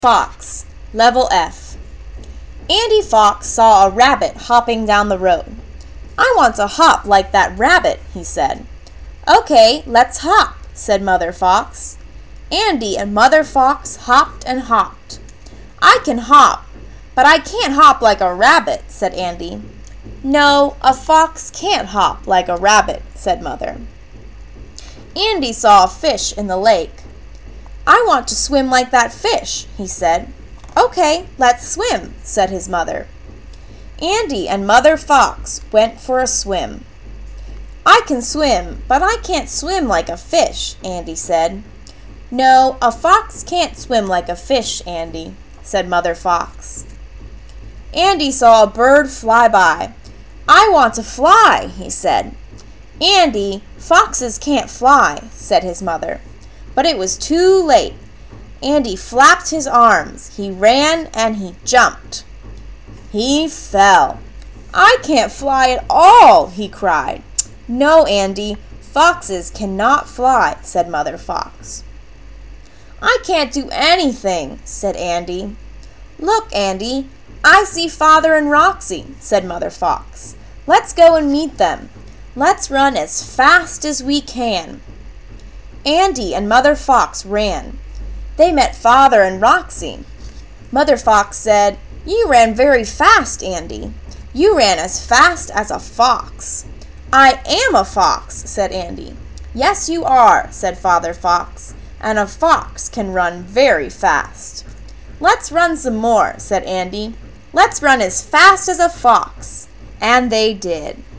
Fox, Level F. Andy Fox saw a rabbit hopping down the road. "I want to hop like that rabbit," he said. "Okay, let's hop," said Mother Fox. Andy and Mother Fox hopped and hopped. "I can hop, but I can't hop like a rabbit," said Andy. "No, a fox can't hop like a rabbit," said Mother. Andy saw a fish in the lake. "I want to swim like that fish," he said. "Okay, let's swim," said his mother. Andy and Mother Fox went for a swim. "I can swim, but I can't swim like a fish," Andy said. "No, a fox can't swim like a fish, Andy," said Mother Fox. Andy saw a bird fly by. "I want to fly," he said. "Andy, foxes can't fly," said his mother. But it was too late. Andy flapped his arms, he ran, and he jumped. He fell. "I can't fly at all," he cried. "No, Andy, foxes cannot fly," said Mother Fox. "I can't do anything," said Andy. "Look, Andy, I see Father and Roxy," said Mother Fox. "Let's go and meet them. Let's run as fast as we can." Andy and Mother Fox ran. They met Father and Roxy. Mother Fox said, "You ran very fast, Andy. You ran as fast as a fox." "I am a fox," said Andy. "Yes, you are," said Father Fox, "and a fox can run very fast." "Let's run some more," said Andy. "Let's run as fast as a fox." And they did.